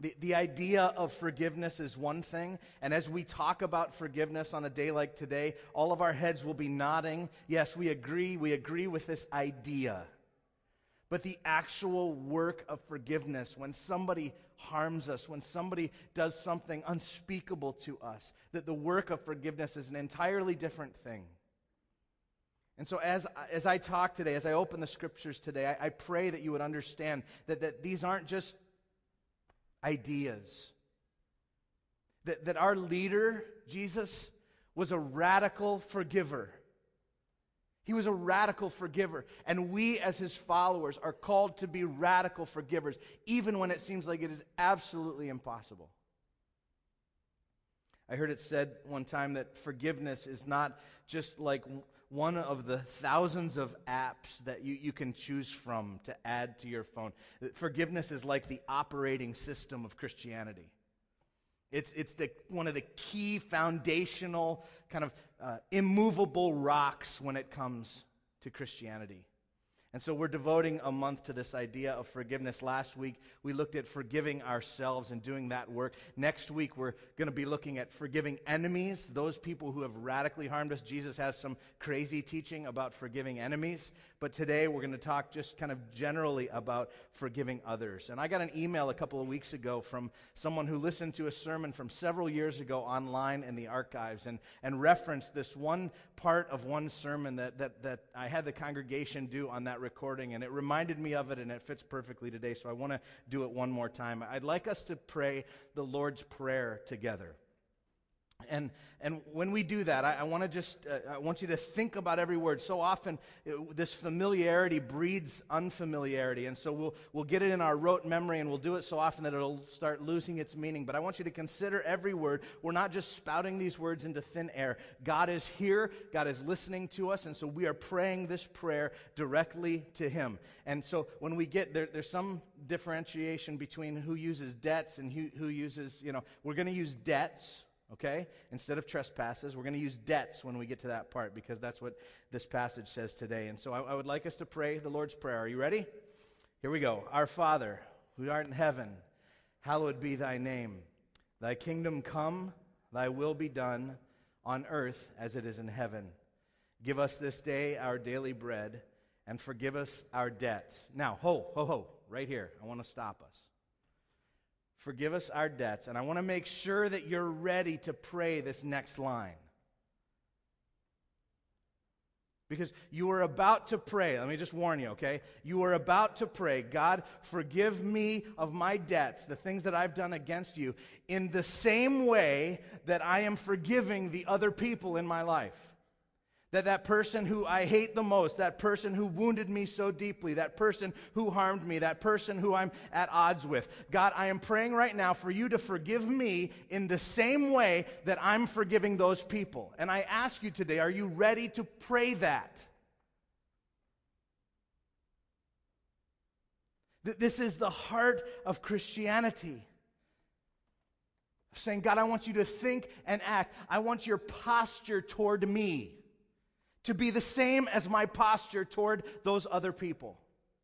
The idea of forgiveness is one thing, and as we talk about forgiveness on a day like today, all of our heads will be nodding. Yes, we agree with this idea. But the actual work of forgiveness, when somebody harms us, when somebody does something unspeakable to us, that the work of forgiveness is an entirely different thing. And so as I talk today, as I open the scriptures today, I pray that you would understand that these aren't just ideas. That our leader, Jesus, was a radical forgiver. He was a radical forgiver. And we as his followers are called to be radical forgivers, even when it seems like it is absolutely impossible. I heard it said one time that forgiveness is not just like one of the thousands of apps that you can choose from to add to your phone. Forgiveness is like the operating system of Christianity. It's one of the key foundational kind of immovable rocks when it comes to Christianity. And so we're devoting a month to this idea of forgiveness. Last week, we looked at forgiving ourselves and doing that work. Next week, we're going to be looking at forgiving enemies, those people who have radically harmed us. Jesus has some crazy teaching about forgiving enemies. But today, we're going to talk just kind of generally about forgiving others. And I got an email a couple of weeks ago from someone who listened to a sermon from several years ago online in the archives and referenced this one part of one sermon that I had the congregation do on that recording, and it reminded me of it, and it fits perfectly today, so I want to do it one more time. I'd like us to pray the Lord's Prayer together. And when we do that, I want you to think about every word. So often, this familiarity breeds unfamiliarity, and so we'll get it in our rote memory, and we'll do it so often that it'll start losing its meaning. But I want you to consider every word. We're not just spouting these words into thin air. God is here. God is listening to us, and so we are praying this prayer directly to Him. And so when we get there's some differentiation between who uses debts and who uses, we're going to use debts. Okay? Instead of trespasses, we're going to use debts when we get to that part, because that's what this passage says today. And so I would like us to pray the Lord's Prayer. Are you ready? Here we go. Our Father, who art in heaven, hallowed be thy name. Thy kingdom come, thy will be done, on earth as it is in heaven. Give us this day our daily bread, and forgive us our debts. Now, right here. I want to stop us. Forgive us our debts. And I want to make sure that you're ready to pray this next line. Because you are about to pray. Let me just warn you, okay? You are about to pray, God, forgive me of my debts, the things that I've done against you, in the same way that I am forgiving the other people in my life. That person who I hate the most, that person who wounded me so deeply, that person who harmed me, that person who I'm at odds with. God, I am praying right now for you to forgive me in the same way that I'm forgiving those people. And I ask you today, are you ready to pray that? This is the heart of Christianity. Saying, God, I want you to think and act. I want your posture toward me to be the same as my posture toward those other people.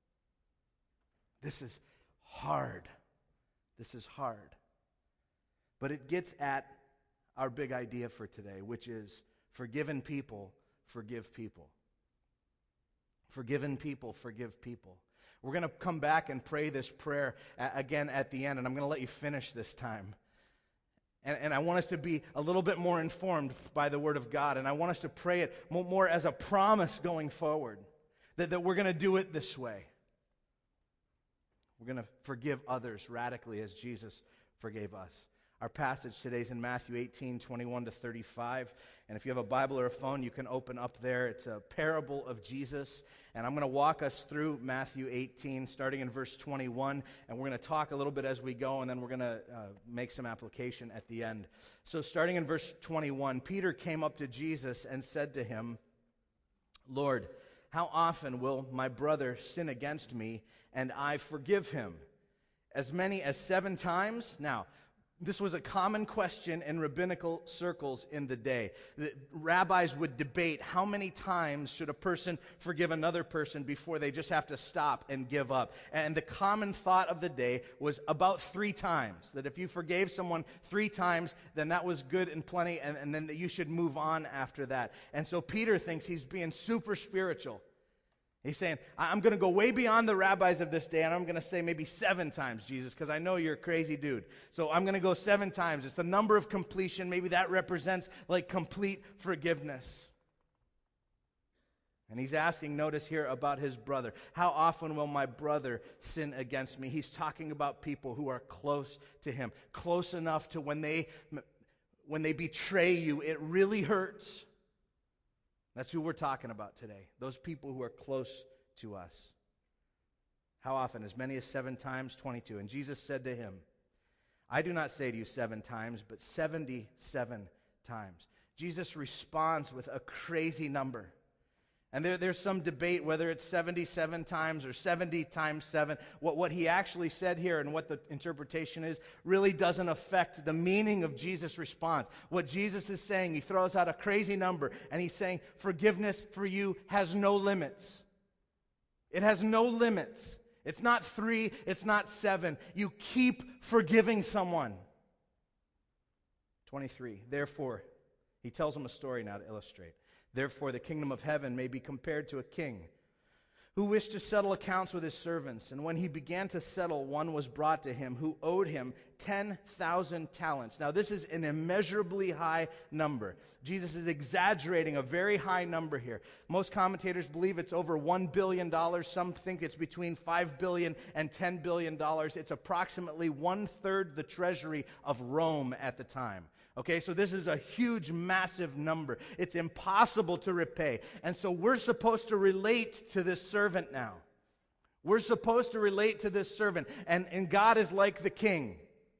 This is hard. This is hard. But it gets at our big idea for today, which is forgiven people, forgive people. Forgiven people, forgive people. We're going to come back and pray this prayer again at the end, and I'm going to let you finish this time. And I want us to be a little bit more informed by the Word of God. And I want us to pray it more as a promise going forward. That we're going to do it this way. We're going to forgive others radically as Jesus forgave us. Our passage today is in Matthew 18, 21 to 35. And if you have a Bible or a phone, you can open up there. It's a parable of Jesus. And I'm going to walk us through Matthew 18, starting in verse 21. And we're going to talk a little bit as we go, and then we're going to make some application at the end. So starting in verse 21, Peter came up to Jesus and said to him, Lord, how often will my brother sin against me, and I forgive him? As many as 7 times? Now, This was a common question in rabbinical circles in the day. The rabbis would debate how many times should a person forgive another person before they just have to stop and give up. And the common thought of the day was about 3 times. That if you forgave someone 3 times, then that was good and plenty, and then that you should move on after that. And so Peter thinks he's being super spiritual. He's saying, I'm going to go way beyond the rabbis of this day, and I'm going to say maybe 7 times, Jesus, because I know you're a crazy dude. So I'm going to go 7 times. It's the number of completion. Maybe that represents like complete forgiveness. And he's asking, notice here, about his brother. How often will my brother sin against me? He's talking about people who are close to him, close enough to when they betray you, it really hurts. That's who we're talking about today. Those people who are close to us. How often? As many as 7 times? 22. And Jesus said to him, I do not say to you 7 times, but 77 times. Jesus responds with a crazy number. And there's some debate whether it's 77 times or 70 times 7. What he actually said here and what the interpretation is really doesn't affect the meaning of Jesus' response. What Jesus is saying, he throws out a crazy number, and he's saying forgiveness for you has no limits. It has no limits. It's not 3, it's not 7. You keep forgiving someone. 23, therefore, he tells them a story now to illustrate. Therefore, the kingdom of heaven may be compared to a king who wished to settle accounts with his servants. And when he began to settle, one was brought to him who owed him 10,000 talents. Now, this is an immeasurably high number. Jesus is exaggerating a very high number here. Most commentators believe it's over $1 billion. Some think it's between $5 billion and $10 billion. It's approximately 1/3 the treasury of Rome at the time. Okay, so this is a huge, massive number. It's impossible to repay. And so we're supposed to relate to this servant now. We're supposed to relate to this servant. And God is like the king.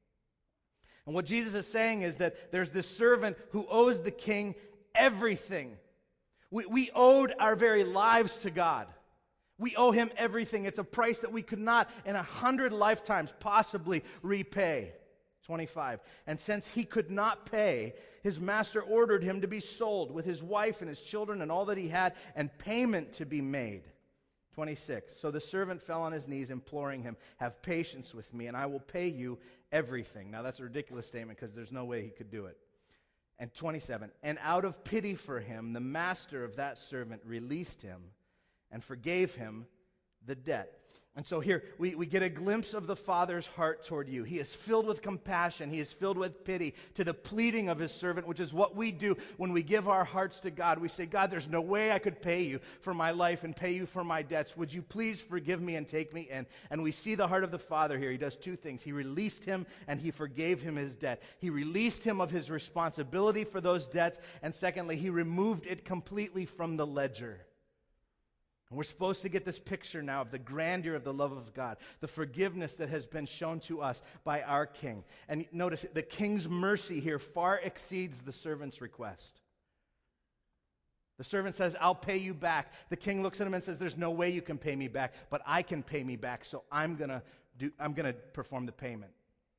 And what Jesus is saying is that there's this servant who owes the king everything. We owed our very lives to God. We owe him everything. It's a price that we could not in 100 lifetimes possibly repay. 25. And since he could not pay, his master ordered him to be sold with his wife and his children and all that he had, and payment to be made. 26. So the servant fell on his knees, imploring him, have patience with me, and I will pay you everything. Now that's a ridiculous statement because there's no way he could do it. And 27. And out of pity for him, the master of that servant released him and forgave him the debt. And so here we get a glimpse of the Father's heart toward you. He is filled with compassion. He is filled with pity to the pleading of his servant, which is what we do when we give our hearts to God. We say, God, there's no way I could pay you for my life and pay you for my debts. Would you please forgive me and take me in? And we see the heart of the Father here. He does 2 things. He released him and he forgave him his debt. He released him of his responsibility for those debts. And secondly, he removed it completely from the ledger. And we're supposed to get this picture now of the grandeur of the love of God, the forgiveness that has been shown to us by our King. And notice, the King's mercy here far exceeds the servant's request. The servant says, I'll pay you back. The king looks at him and says, there's no way you can pay me back, but I can pay me back, so I'm going to perform the payment.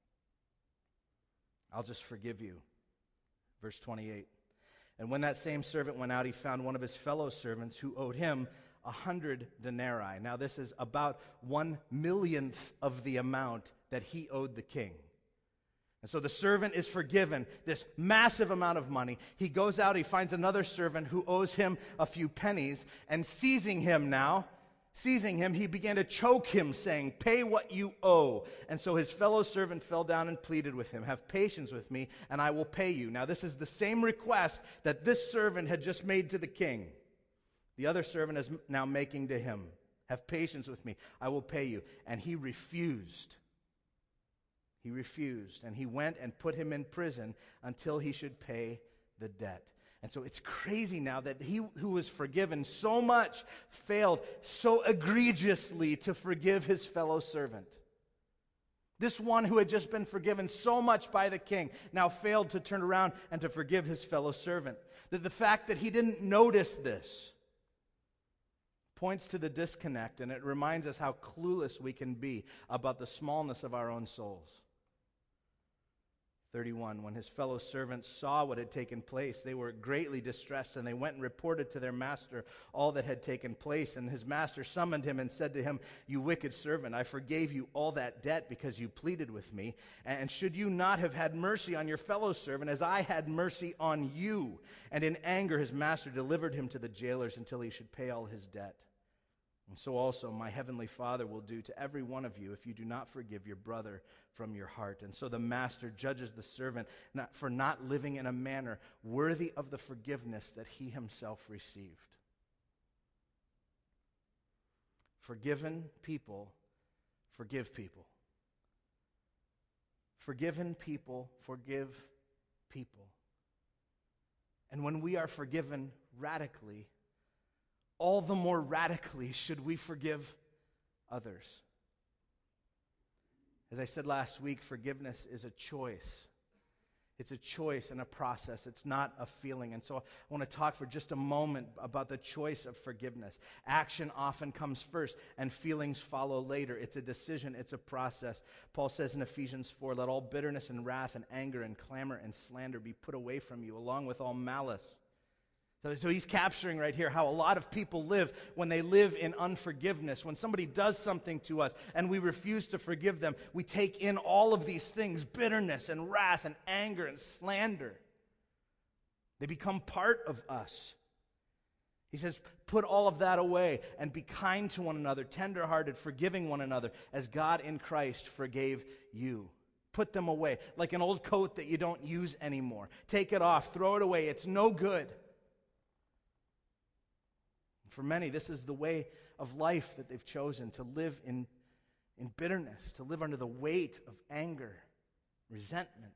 I'll just forgive you. Verse 28. And when that same servant went out, he found one of his fellow servants who owed him 100 denarii. Now this is about 1/millionth of the amount that he owed the king. And so the servant is forgiven this massive amount of money. He goes out, he finds another servant who owes him a few pennies, and seizing him, he began to choke him, saying, pay what you owe. And so his fellow servant fell down and pleaded with him, have patience with me, and I will pay you. Now this is the same request that this servant had just made to the king. The other servant is now making to him, have patience with me, I will pay you. And he refused. He refused, and he went and put him in prison until he should pay the debt. And so it's crazy now that he who was forgiven so much failed so egregiously to forgive his fellow servant. This one who had just been forgiven so much by the king now failed to turn around and to forgive his fellow servant. That the fact that he didn't notice this points to the disconnect, and it reminds us how clueless we can be about the smallness of our own souls. 31, when his fellow servants saw what had taken place, they were greatly distressed, and they went and reported to their master all that had taken place. And his master summoned him and said to him, "You wicked servant, I forgave you all that debt because you pleaded with me. And should you not have had mercy on your fellow servant as I had mercy on you?" And in anger his master delivered him to the jailers until he should pay all his debt. And so also my heavenly Father will do to every one of you if you do not forgive your brother from your heart. And so the master judges the servant for not living in a manner worthy of the forgiveness that he himself received. Forgiven people forgive people. Forgiven people forgive people. And when we are forgiven radically, all the more radically should we forgive others. As I said last week, forgiveness is a choice. It's a choice and a process. It's not a feeling. And so I want to talk for just a moment about the choice of forgiveness. Action often comes first, and feelings follow later. It's a decision. It's a process. Paul says in Ephesians 4, "Let all bitterness and wrath and anger and clamor and slander be put away from you, along with all malice." So he's capturing right here how a lot of people live when they live in unforgiveness. When somebody does something to us and we refuse to forgive them, we take in all of these things, bitterness and wrath and anger and slander. They become part of us. He says, put all of that away and be kind to one another, tenderhearted, forgiving one another, as God in Christ forgave you. Put them away, like an old coat that you don't use anymore. Take it off, throw it away. It's no good. For many, this is the way of life that they've chosen, to live in bitterness, to live under the weight of anger, resentment.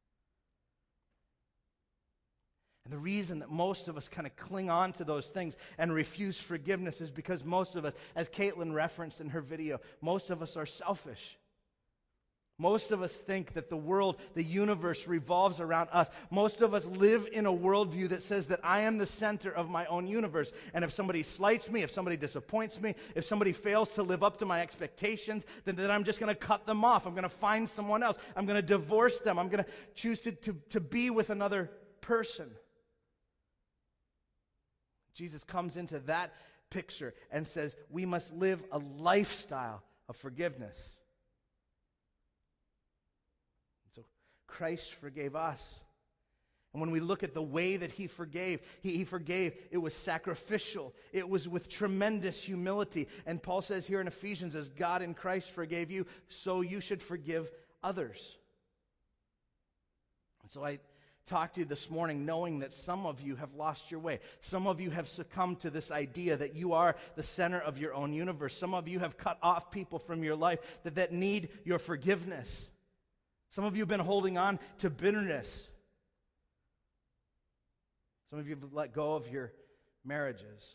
And the reason that most of us kind of cling on to those things and refuse forgiveness is because most of us, as Caitlin referenced in her video, most of us are selfish. Most of us think that the world, the universe revolves around us. Most of us live in a worldview that says that I am the center of my own universe. And if somebody slights me, if somebody disappoints me, if somebody fails to live up to my expectations, then I'm just going to cut them off. I'm going to find someone else. I'm going to divorce them. I'm going to choose to be with another person. Jesus comes into that picture and says we must live a lifestyle of forgiveness. Christ forgave us. And when we look at the way that he forgave, he forgave, it was sacrificial. It was with tremendous humility. And Paul says here in Ephesians, as God in Christ forgave you, so you should forgive others. And so I talked to you this morning knowing that some of you have lost your way. Some of you have succumbed to this idea that you are the center of your own universe. Some of you have cut off people from your life that need your forgiveness. Some of you have been holding on to bitterness. Some of you have let go of your marriages.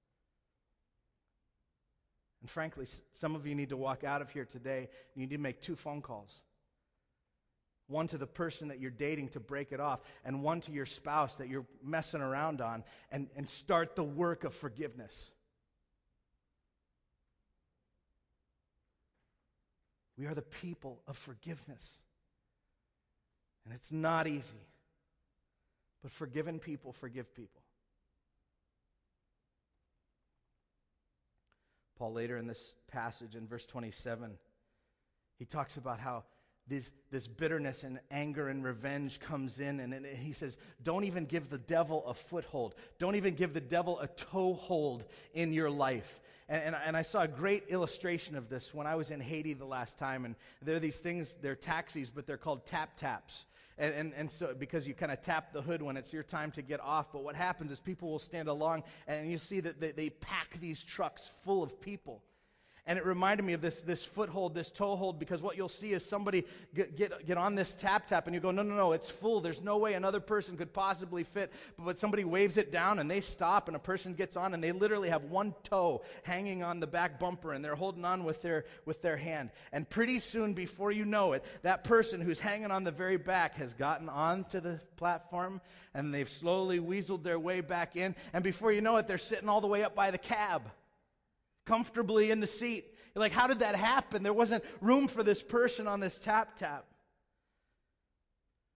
And frankly, some of you need to walk out of here today. You need to make 2 phone calls. One to the person that you're dating to break it off, and one to your spouse that you're messing around on, and start the work of forgiveness. We are the people of forgiveness. And it's not easy. But forgiven people forgive people. Paul later in this passage in verse 27, he talks about how this bitterness and anger and revenge comes in, and he says, don't even give the devil a foothold. Don't even give the devil a toehold in your life. And I saw a great illustration of this when I was in Haiti the last time, and there are these things, they're taxis, but they're called tap-taps. And so, because you kind of tap the hood when it's your time to get off, but what happens is people will stand along, and you see that they pack these trucks full of people. And it reminded me of this foothold, this toehold, because what you'll see is somebody get on this tap, and you go, no, it's full. There's no way another person could possibly fit. But somebody waves it down, and they stop, and a person gets on, and they literally have one toe hanging on the back bumper, and they're holding on with their hand. And pretty soon, before you know it, that person who's hanging on the very back has gotten onto the platform, and they've slowly weaseled their way back in, and before you know it, they're sitting all the way up by the cab, comfortably in the seat. You're like, how did that happen? There wasn't room for this person on this tap.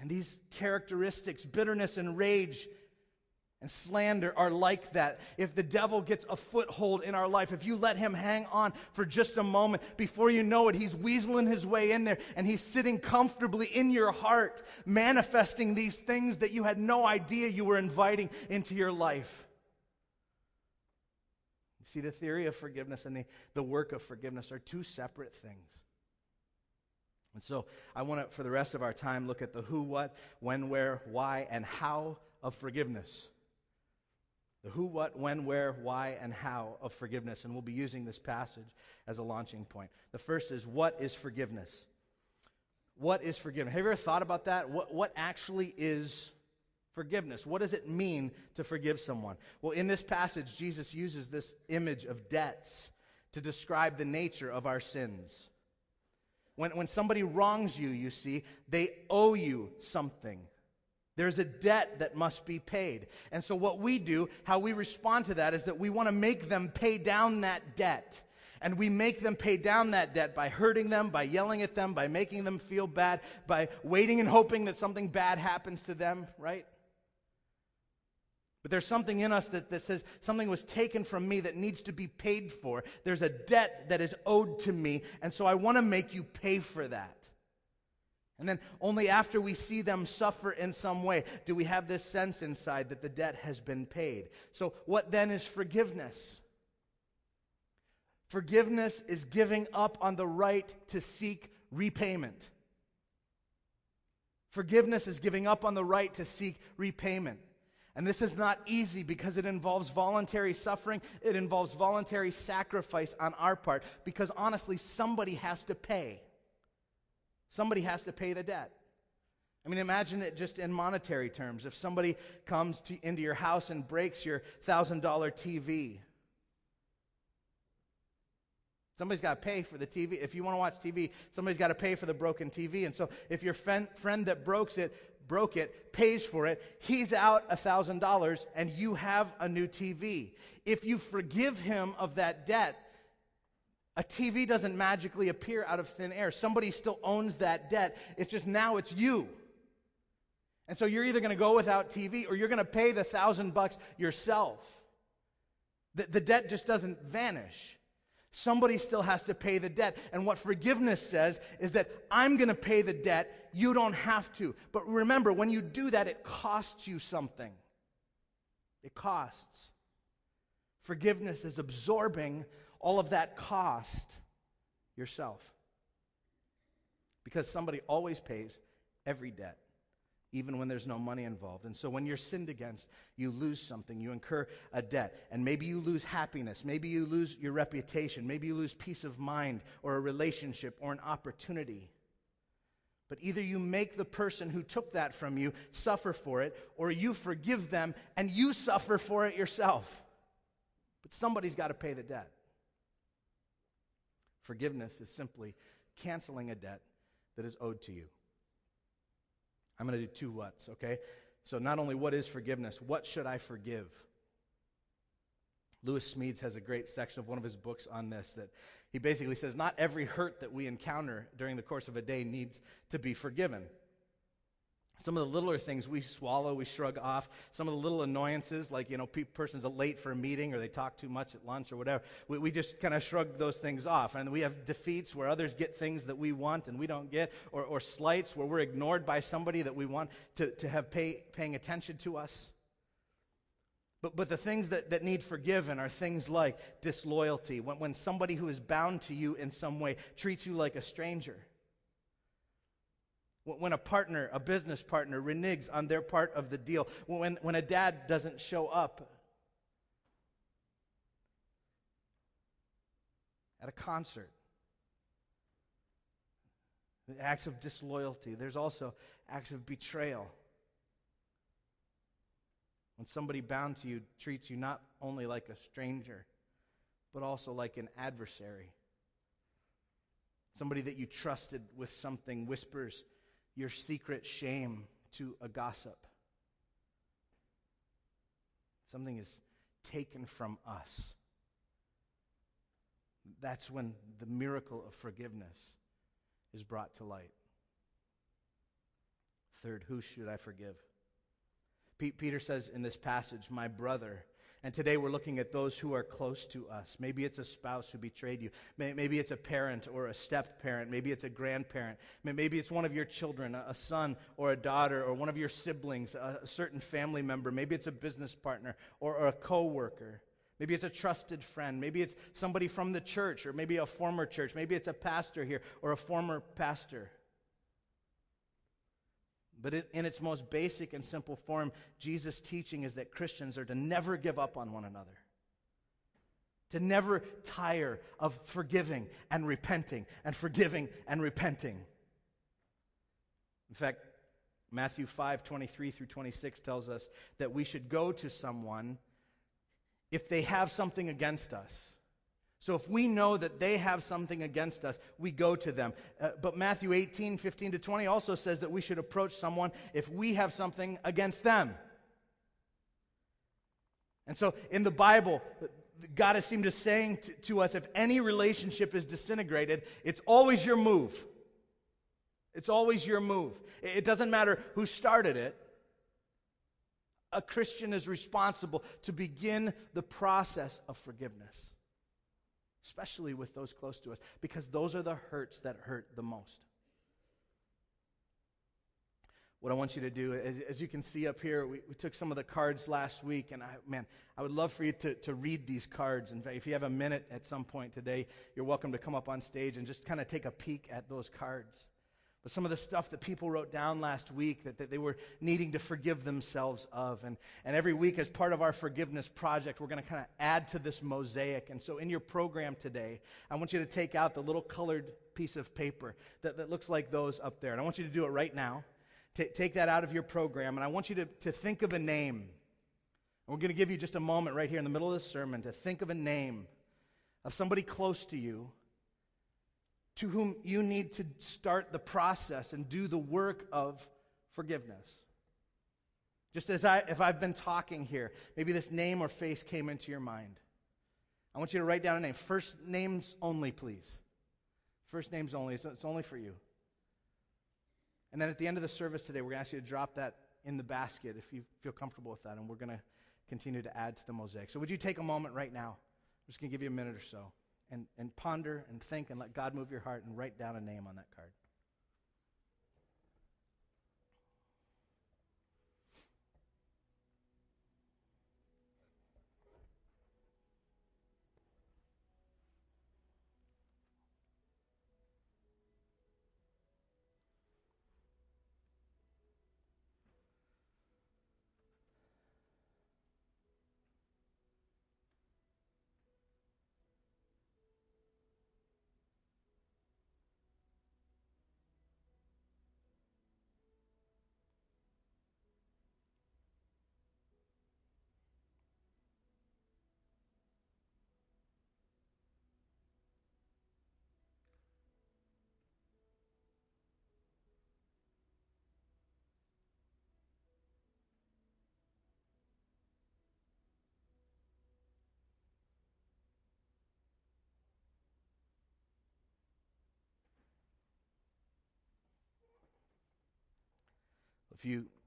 And these characteristics, bitterness and rage and slander, are like that. If the devil gets a foothold in our life, if you let him hang on for just a moment, before you know it, he's weaseling his way in there, and he's sitting comfortably in your heart, manifesting these things that you had no idea you were inviting into your life. You see, the theory of forgiveness and the work of forgiveness are two separate things. And so I want to, for the rest of our time, look at the who, what, when, where, why, and how of forgiveness. The who, what, when, where, why, and how of forgiveness. And we'll be using this passage as a launching point. The first is, what is forgiveness? What is forgiveness? Have you ever thought about that? What actually is forgiveness? What does it mean to forgive someone? Well, in this passage, Jesus uses this image of debts to describe the nature of our sins. When somebody wrongs you, you see, they owe you something. There's a debt that must be paid. And so what we do, how we respond to that, is that we want to make them pay down that debt. And we make them pay down that debt by hurting them, by yelling at them, by making them feel bad, by waiting and hoping that something bad happens to them, right? But there's something in us that says something was taken from me that needs to be paid for. There's a debt that is owed to me, and so I want to make you pay for that. And then only after we see them suffer in some way do we have this sense inside that the debt has been paid. So what then is forgiveness? Forgiveness is giving up on the right to seek repayment. Forgiveness is giving up on the right to seek repayment. And this is not easy because it involves voluntary suffering. It involves voluntary sacrifice on our part because honestly, somebody has to pay. Somebody has to pay the debt. I mean, imagine it just in monetary terms. If somebody comes into your house and breaks your $1,000 TV, somebody's got to pay for the TV. If you want to watch TV, somebody's got to pay for the broken TV. And so if your friend that broke it, pays for it, he's out $1,000 and you have a new TV. If you forgive him of that debt, a TV doesn't magically appear out of thin air. Somebody still owns that debt. It's just now it's you. And so you're either going to go without TV or you're going to pay the $1,000 yourself. The debt just doesn't vanish. Somebody still has to pay the debt. And what forgiveness says is that I'm going to pay the debt. You don't have to. But remember, when you do that, it costs you something. It costs. Forgiveness is absorbing all of that cost yourself. Because somebody always pays every debt, even when there's no money involved. And so when you're sinned against, you lose something. You incur a debt. And maybe you lose happiness. Maybe you lose your reputation. Maybe you lose peace of mind or a relationship or an opportunity. But either you make the person who took that from you suffer for it, or you forgive them and you suffer for it yourself. But somebody's got to pay the debt. Forgiveness is simply canceling a debt that is owed to you. I'm going to do two whats, okay? So not only what is forgiveness, what should I forgive? Lewis Smedes has a great section of one of his books on this that he basically says not every hurt that we encounter during the course of a day needs to be forgiven. Some of the littler things we swallow, we shrug off. Some of the little annoyances, like, person's late for a meeting or they talk too much at lunch or whatever, we just kind of shrug those things off. And we have defeats where others get things that we want and we don't get, or slights where we're ignored by somebody that we want to have paying attention to us. But the things that need forgiven are things like disloyalty, when somebody who is bound to you in some way treats you like a stranger. When a business partner reneges on their part of the deal. When a dad doesn't show up at a concert. Acts of disloyalty. There's also acts of betrayal. When somebody bound to you treats you not only like a stranger, but also like an adversary. Somebody that you trusted with something whispers your secret shame to a gossip. Something is taken from us. That's when the miracle of forgiveness is brought to light. Third, who should I forgive? Peter says in this passage, my brother. And today we're looking at those who are close to us. Maybe it's a spouse who betrayed you. Maybe it's a parent or a step-parent. Maybe it's a grandparent. Maybe it's one of your children, a son or a daughter, or one of your siblings, a certain family member. Maybe it's a business partner or a co-worker. Maybe it's a trusted friend. Maybe it's somebody from the church, or maybe a former church. Maybe it's a pastor here or a former pastor. But in its most basic and simple form, Jesus' teaching is that Christians are to never give up on one another, to never tire of forgiving and repenting and forgiving and repenting. In fact, Matthew 5:23 through 26 tells us that we should go to someone if they have something against us. So if we know that they have something against us, we go to them. But Matthew 18:15 to 20 also says that we should approach someone if we have something against them. And so in the Bible, God has seemed to saying to us, if any relationship is disintegrated, it's always your move. It's always your move. It doesn't matter who started it. A Christian is responsible to begin the process of forgiveness, especially with those close to us, because those are the hurts that hurt the most. What I want you to do, as you can see up here, we took some of the cards last week, and I would love for you to read these cards. In fact, if you have a minute at some point today, you're welcome to come up on stage and just kind of take a peek at those cards. But some of the stuff that people wrote down last week that they were needing to forgive themselves of. And every week as part of our forgiveness project, we're going to kind of add to this mosaic. And so in your program today, I want you to take out the little colored piece of paper that looks like those up there. And I want you to do it right now. Take that out of your program. And I want you to think of a name. And we're going to give you just a moment right here in the middle of the sermon to think of a name of somebody close to you, to whom you need to start the process and do the work of forgiveness. Just as if I've been talking here, maybe this name or face came into your mind. I want you to write down a name. First names only, please. First names only. It's only for you. And then at the end of the service today, we're going to ask you to drop that in the basket if you feel comfortable with that, and we're going to continue to add to the mosaic. So would you take a moment right now? I'm just going to give you a minute or so. And ponder and think and let God move your heart and write down a name on that card. If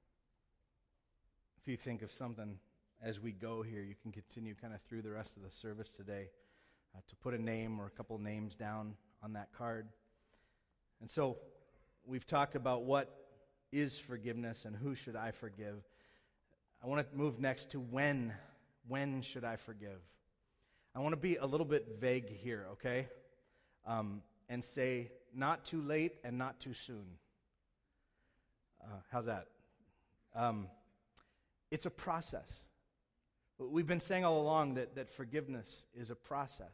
you think of something as we go here, you can continue kind of through the rest of the service today to put a name or a couple names down on that card. And so we've talked about what is forgiveness and who should I forgive. I want to move next to when should I forgive. I want to be a little bit vague here, okay? And say not too late and not too soon. How's that? It's a process. We've been saying all along that forgiveness is a process.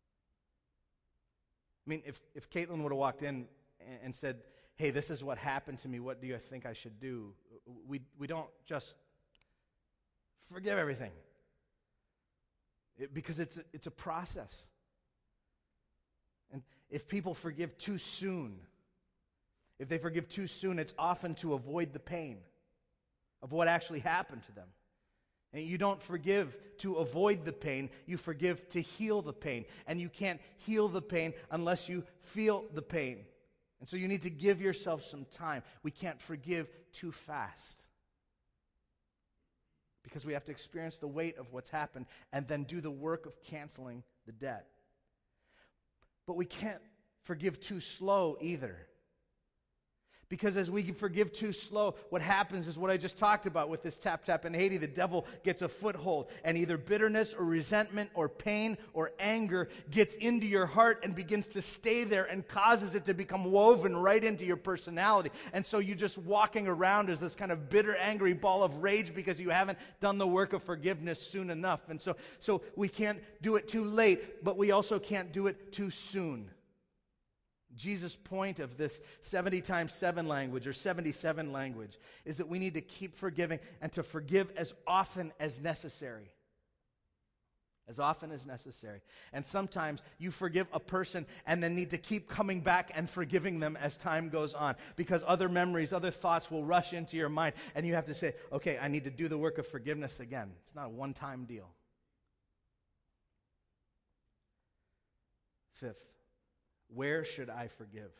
I mean, if Caitlin would have walked in and said, hey, this is what happened to me, what do you think I should do? We don't just forgive everything. Because it's a process. And if people forgive too soon, if they forgive too soon, it's often to avoid the pain of what actually happened to them. And you don't forgive to avoid the pain, you forgive to heal the pain. And you can't heal the pain unless you feel the pain. And so you need to give yourself some time. We can't forgive too fast, because we have to experience the weight of what's happened and then do the work of canceling the debt. But we can't forgive too slow either. Because as we forgive too slow, what happens is what I just talked about with this tap in Haiti. The devil gets a foothold, and either bitterness or resentment or pain or anger gets into your heart and begins to stay there and causes it to become woven right into your personality. And so you're just walking around as this kind of bitter, angry ball of rage because you haven't done the work of forgiveness soon enough. And so we can't do it too late, but we also can't do it too soon. Jesus' point of this 70 times 7 language, or 77 language, is that we need to keep forgiving and to forgive as often as necessary. As often as necessary. And sometimes you forgive a person and then need to keep coming back and forgiving them as time goes on, because other memories, other thoughts will rush into your mind, and you have to say, okay, I need to do the work of forgiveness again. It's not a one-time deal. Fifth, where should I forgive?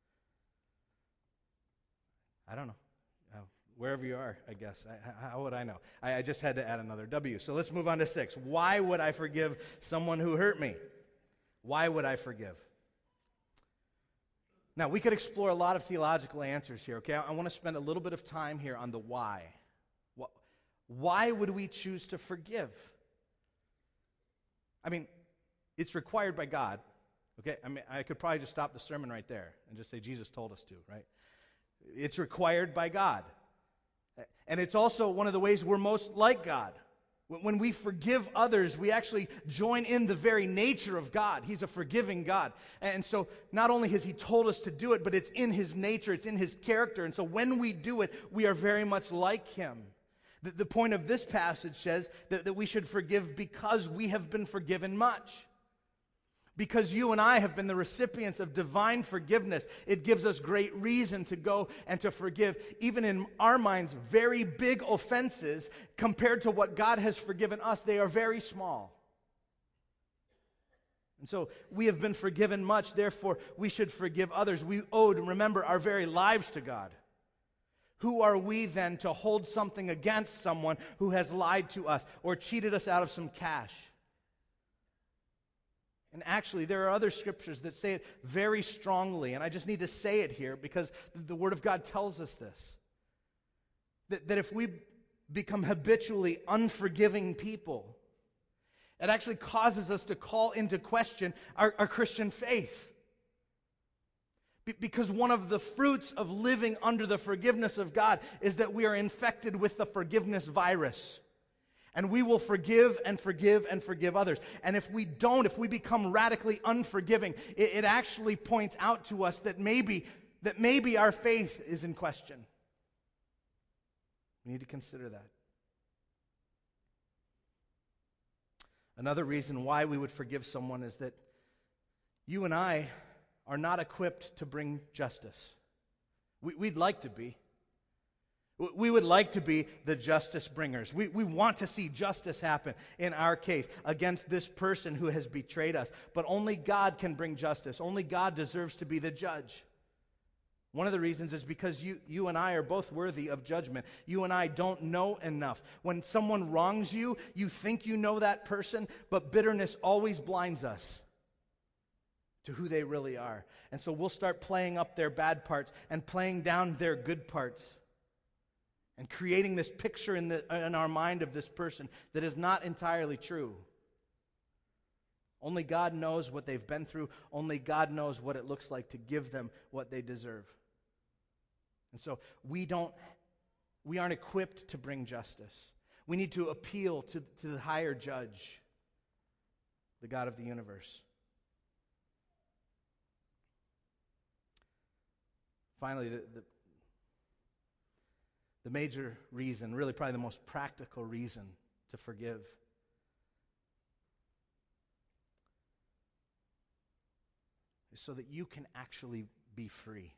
I don't know. Wherever you are, I guess. How would I know? I just had to add another W. So let's move on to 6. Why would I forgive someone who hurt me? Why would I forgive? Now, we could explore a lot of theological answers here, okay? I want to spend a little bit of time here on the why. Why would we choose to forgive? I mean, it's required by God. Okay, I mean, I could probably just stop the sermon right there and just say Jesus told us to, right? It's required by God. And it's also one of the ways we're most like God. When we forgive others, we actually join in the very nature of God. He's a forgiving God. And so not only has He told us to do it, but it's in His nature, it's in His character. And so when we do it, we are very much like Him. The point of this passage says that we should forgive because we have been forgiven much. Because you and I have been the recipients of divine forgiveness, it gives us great reason to go and to forgive, even in our minds, very big offenses. Compared to what God has forgiven us, they are very small. And so we have been forgiven much, therefore we should forgive others. We owe, remember, our very lives to God. Who are we then to hold something against someone who has lied to us or cheated us out of some cash? And actually, there are other scriptures that say it very strongly, and I just need to say it here because the Word of God tells us this. That if we become habitually unforgiving people, it actually causes us to call into question our Christian faith. Because one of the fruits of living under the forgiveness of God is that we are infected with the forgiveness virus. And we will forgive and forgive and forgive others. And if we don't, if we become radically unforgiving, it actually points out to us that maybe our faith is in question. We need to consider that. Another reason why we would forgive someone is that you and I are not equipped to bring justice. We'd like to be. We would like to be the justice bringers. We want to see justice happen in our case against this person who has betrayed us. But only God can bring justice. Only God deserves to be the judge. One of the reasons is because you and I are both worthy of judgment. You and I don't know enough. When someone wrongs you, you think you know that person, but bitterness always blinds us to who they really are. And so we'll start playing up their bad parts and playing down their good parts. And creating this picture in our mind of this person that is not entirely true. Only God knows what they've been through. Only God knows what it looks like to give them what they deserve. And so we aren't equipped to bring justice. We need to appeal to the higher judge, the God of the universe. Finally, the major reason, really probably the most practical reason to forgive is so that you can actually be free.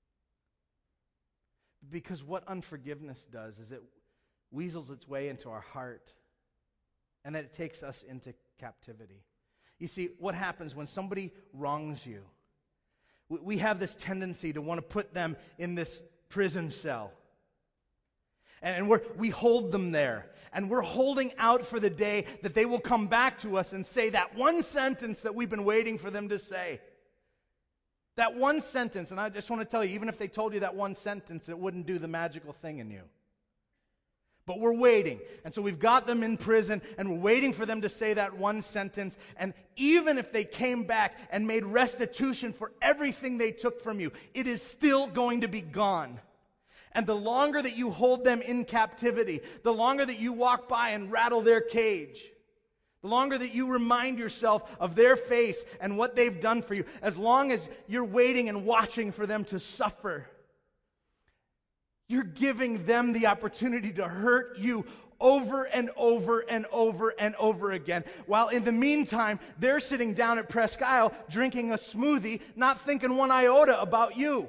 Because what unforgiveness does is it weasels its way into our heart and it takes us into captivity. You see, what happens when somebody wrongs you? We have this tendency to want to put them in this prison cell. And we hold them there. And we're holding out for the day that they will come back to us and say that one sentence that we've been waiting for them to say. That one sentence. And I just want to tell you, even if they told you that one sentence, it wouldn't do the magical thing in you. But we're waiting. And so we've got them in prison, and we're waiting for them to say that one sentence. And even if they came back and made restitution for everything they took from you, it is still going to be gone. And the longer that you hold them in captivity, the longer that you walk by and rattle their cage, the longer that you remind yourself of their face and what they've done for you, as long as you're waiting and watching for them to suffer, you're giving them the opportunity to hurt you over and over and over and over again. While in the meantime, they're sitting down at Presque Isle drinking a smoothie, not thinking one iota about you.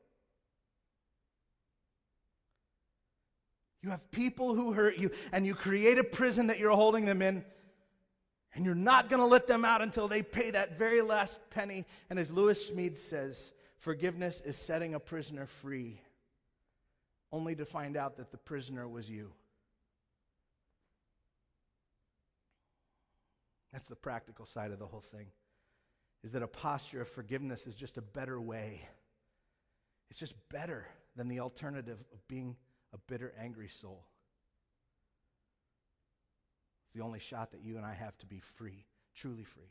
You have people who hurt you, and you create a prison that you're holding them in, and you're not going to let them out until they pay that very last penny. And as Lewis Smedes says, forgiveness is setting a prisoner free, only to find out that the prisoner was you. That's the practical side of the whole thing, is that a posture of forgiveness is just a better way. It's just better than the alternative of being a bitter, angry soul. It's the only shot that you and I have to be free, truly free.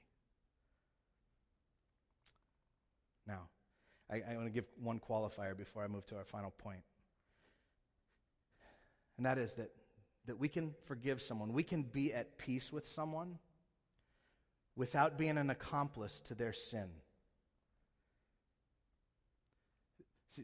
Now, I want to give one qualifier before I move to our final point. And that is that we can forgive someone. We can be at peace with someone without being an accomplice to their sin. See,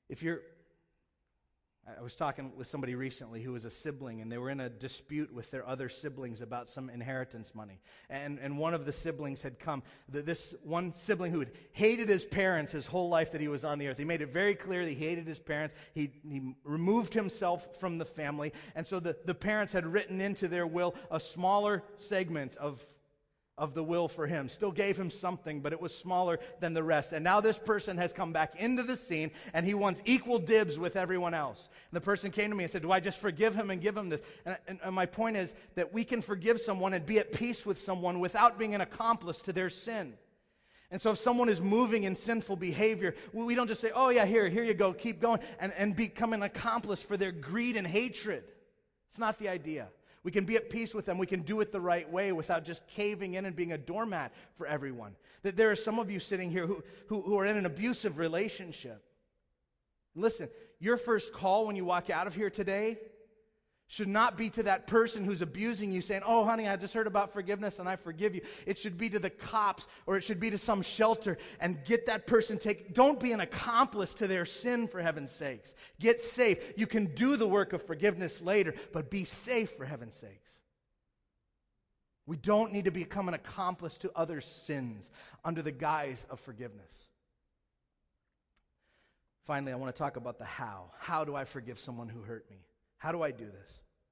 I was talking with somebody recently who was a sibling, and they were in a dispute with their other siblings about some inheritance money. And one of the siblings had come, this one sibling who had hated his parents his whole life that he was on the earth. He made it very clear that he hated his parents. He removed himself from the family. And so the parents had written into their will a smaller segment of the will for him. Still gave him something, but it was smaller than the rest. And now this person has come back into the scene, and he wants equal dibs with everyone else. And the person came to me and said, do I just forgive him and give him this? And my point is that we can forgive someone and be at peace with someone without being an accomplice to their sin. And so if someone is moving in sinful behavior, we don't just say, oh yeah, here you go, keep going, and become an accomplice for their greed and hatred. It's not the idea. We can be at peace with them. We can do it the right way without just caving in and being a doormat for everyone. That there are some of you sitting here who are in an abusive relationship. Listen, your first call when you walk out of here today should not be to that person who's abusing you saying, oh, honey, I just heard about forgiveness and I forgive you. It should be to the cops, or it should be to some shelter, and get that person don't be an accomplice to their sin, for heaven's sakes. Get safe. You can do the work of forgiveness later, but be safe, for heaven's sakes. We don't need to become an accomplice to others' sins under the guise of forgiveness. Finally, I want to talk about the how. How do I forgive someone who hurt me? How do I do this?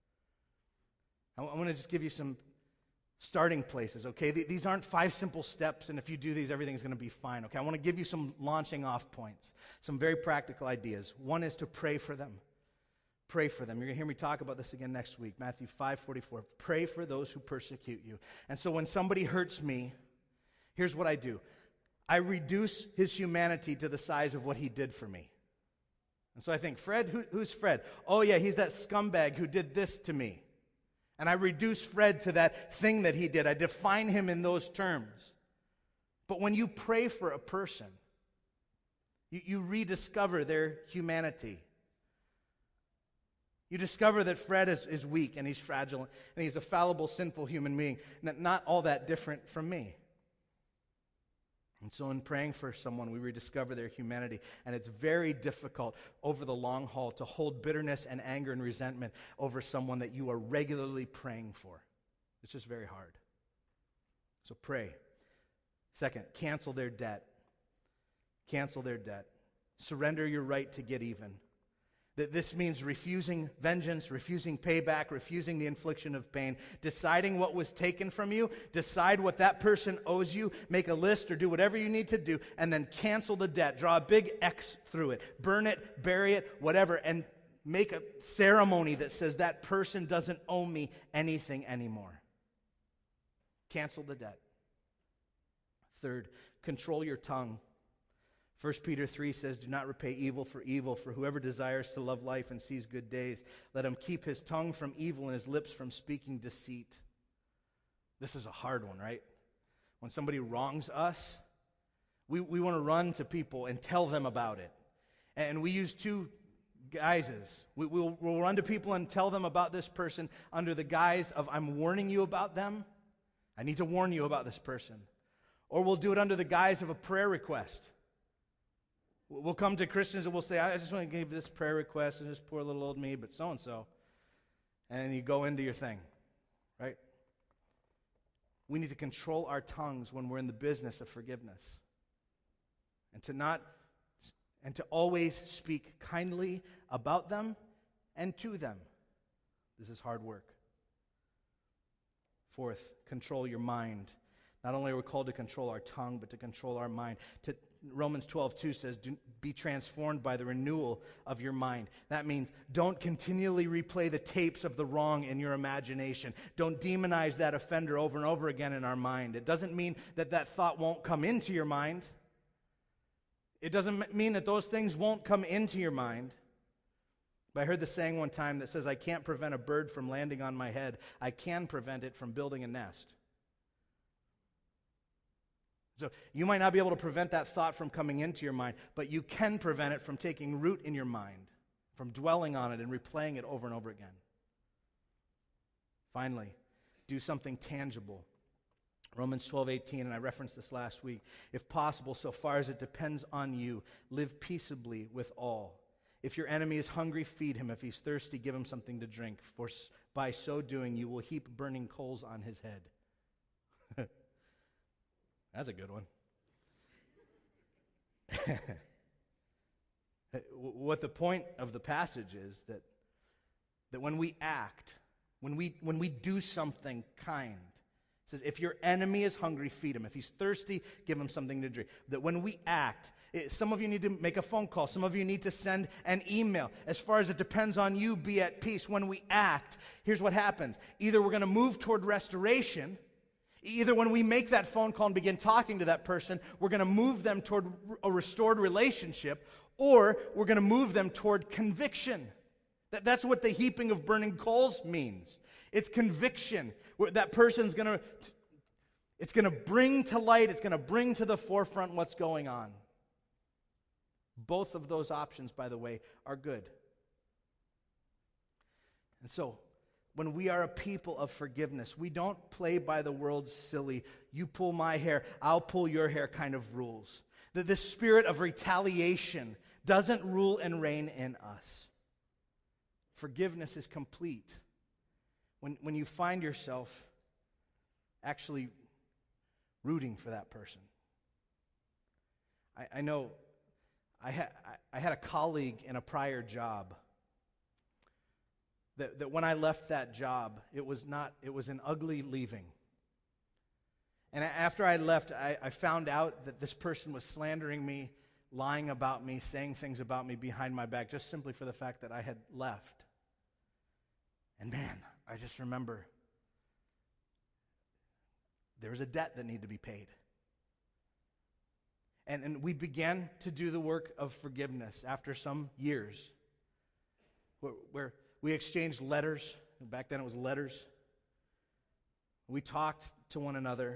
I want to just give you some starting places, okay? These aren't 5 simple steps, and if you do these, everything's going to be fine, okay? I want to give you some launching off points, some very practical ideas. One is to pray for them. Pray for them. You're going to hear me talk about this again next week, Matthew 5:44. Pray for those who persecute you. And so when somebody hurts me, here's what I do. I reduce his humanity to the size of what he did for me. And so I think, Fred, who's Fred? Oh yeah, he's that scumbag who did this to me. And I reduce Fred to that thing that he did. I define him in those terms. But when you pray for a person, you rediscover their humanity. You discover that Fred is weak and he's fragile and he's a fallible, sinful human being, not all that different from me. And so in praying for someone, we rediscover their humanity. And it's very difficult over the long haul to hold bitterness and anger and resentment over someone that you are regularly praying for. It's just very hard. So pray. Second, cancel their debt. Cancel their debt. Surrender your right to get even. That this means refusing vengeance, refusing payback, refusing the infliction of pain, deciding what was taken from you, decide what that person owes you, make a list or do whatever you need to do, and then cancel the debt. Draw a big X through it. Burn it, bury it, whatever, and make a ceremony that says that person doesn't owe me anything anymore. Cancel the debt. Third, control your tongue. 1 Peter 3 says, do not repay evil, for whoever desires to love life and sees good days, let him keep his tongue from evil and his lips from speaking deceit. This is a hard one, right? When somebody wrongs us, we want to run to people and tell them about it. And we use two guises. We'll run to people and tell them about this person under the guise of, I'm warning you about them. I need to warn you about this person. Or we'll do it under the guise of a prayer request. We'll come to Christians and we'll say, I just want to give this prayer request and this poor little old me, but so-and-so. And then you go into your thing, right? We need to control our tongues when we're in the business of forgiveness. And to always speak kindly about them and to them. This is hard work. Fourth, control your mind. Not only are we called to control our tongue, but to control our mind. Romans 12:2 says, be transformed by the renewal of your mind. That means don't continually replay the tapes of the wrong in your imagination. Don't demonize that offender over and over again in our mind. It doesn't mean that thought won't come into your mind. It doesn't mean that those things won't come into your mind. But I heard the saying one time that says, I can't prevent a bird from landing on my head. I can prevent it from building a nest. So you might not be able to prevent that thought from coming into your mind, but you can prevent it from taking root in your mind, from dwelling on it and replaying it over and over again. Finally, do something tangible. Romans 12:18, and I referenced this last week. If possible, so far as it depends on you, live peaceably with all. If your enemy is hungry, feed him. If he's thirsty, give him something to drink. For by so doing, you will heap burning coals on his head. That's a good one. What the point of the passage is that when we act, when we do something kind, it says, if your enemy is hungry, feed him. If he's thirsty, give him something to drink. That when we act, some of you need to make a phone call. Some of you need to send an email. As far as it depends on you, be at peace. When we act, here's what happens. Either we're going to move toward restoration. Either when we make that phone call and begin talking to that person, we're going to move them toward a restored relationship, or we're going to move them toward conviction. That's what the heaping of burning coals means. It's conviction. That person's going to bring to light, it's going to bring to the forefront what's going on. Both of those options, by the way, are good. And so, when we are a people of forgiveness, we don't play by the world's silly, you pull my hair, I'll pull your hair kind of rules. That the spirit of retaliation doesn't rule and reign in us. Forgiveness is complete when you find yourself actually rooting for that person. I know I had a colleague in a prior job that when I left that job, it was an ugly leaving. And after I left, I found out that this person was slandering me, lying about me, saying things about me behind my back, just simply for the fact that I had left. And man, I just remember there was a debt that needed to be paid. And we began to do the work of forgiveness after some years, where we exchanged letters. Back then it was letters. We talked to one another.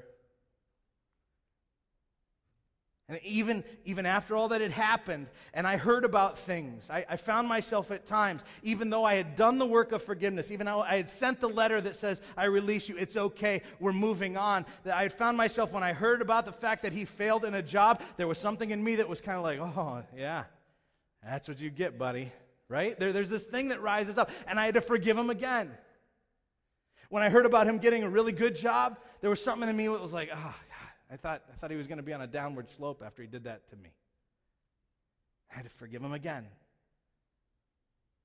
And even after all that had happened, and I heard about things, I found myself at times, even though I had done the work of forgiveness, even though I had sent the letter that says, I release you, it's okay, we're moving on, that I had found myself, when I heard about the fact that he failed in a job, there was something in me that was kind of like, oh, yeah, that's what you get, buddy, right? There's this thing that rises up, and I had to forgive him again. When I heard about him getting a really good job, there was something in me that was like, oh, God. I thought he was going to be on a downward slope after he did that to me. I had to forgive him again.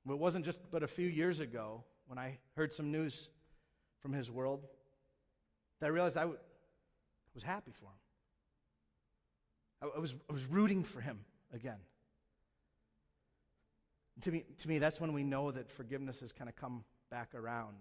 It wasn't just but a few years ago when I heard some news from his world that I realized I was happy for him. I was rooting for him again. To me, that's when we know that forgiveness has kind of come back around.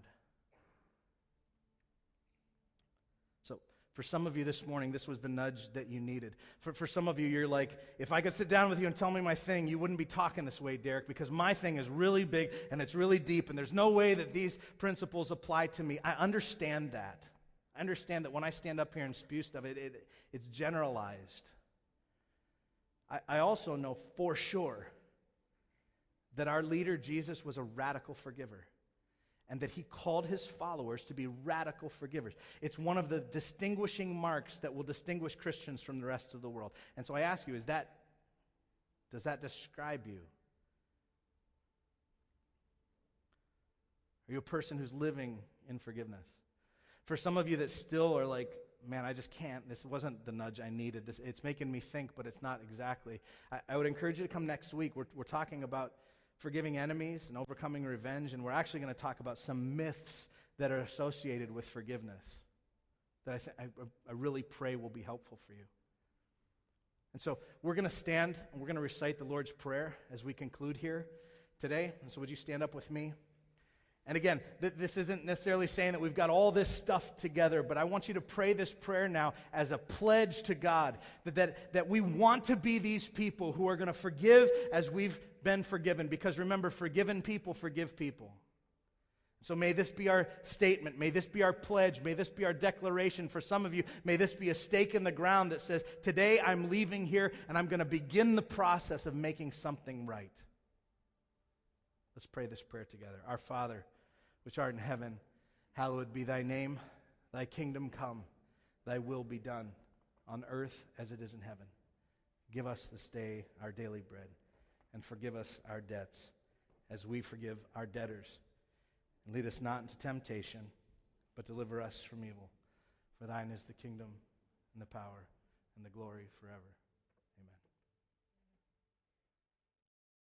So, for some of you this morning, this was the nudge that you needed. For some of you, you're like, if I could sit down with you and tell me my thing, you wouldn't be talking this way, Derek, because my thing is really big and it's really deep, and there's no way that these principles apply to me. I understand that. I understand that when I stand up here and spew stuff, it's generalized. I also know for sure that our leader, Jesus, was a radical forgiver, and that he called his followers to be radical forgivers. It's one of the distinguishing marks that will distinguish Christians from the rest of the world. And so I ask you, does that describe you? Are you a person who's living in forgiveness? For some of you that still are like, man, I just can't. This wasn't the nudge I needed. It's making me think, but it's not exactly. I would encourage you to come next week. We're talking about forgiving enemies and overcoming revenge, and we're actually going to talk about some myths that are associated with forgiveness that I really pray will be helpful for you. And so we're going to stand and we're going to recite the Lord's Prayer as we conclude here today. And so would you stand up with me? And again, this isn't necessarily saying that we've got all this stuff together, but I want you to pray this prayer now as a pledge to God that we want to be these people who are going to forgive as we've been forgiven. Because remember, forgiven people forgive people. So may this be our statement. May this be our pledge. May this be our declaration. For some of you, may this be a stake in the ground that says, today I'm leaving here and I'm going to begin the process of making something right. Let's pray this prayer together. Our Father, which art in heaven, hallowed be thy name. Thy kingdom come, thy will be done, on earth as it is in heaven. Give us this day our daily bread, and forgive us our debts, as we forgive our debtors. And lead us not into temptation, but deliver us from evil. For thine is the kingdom, and the power, and the glory forever.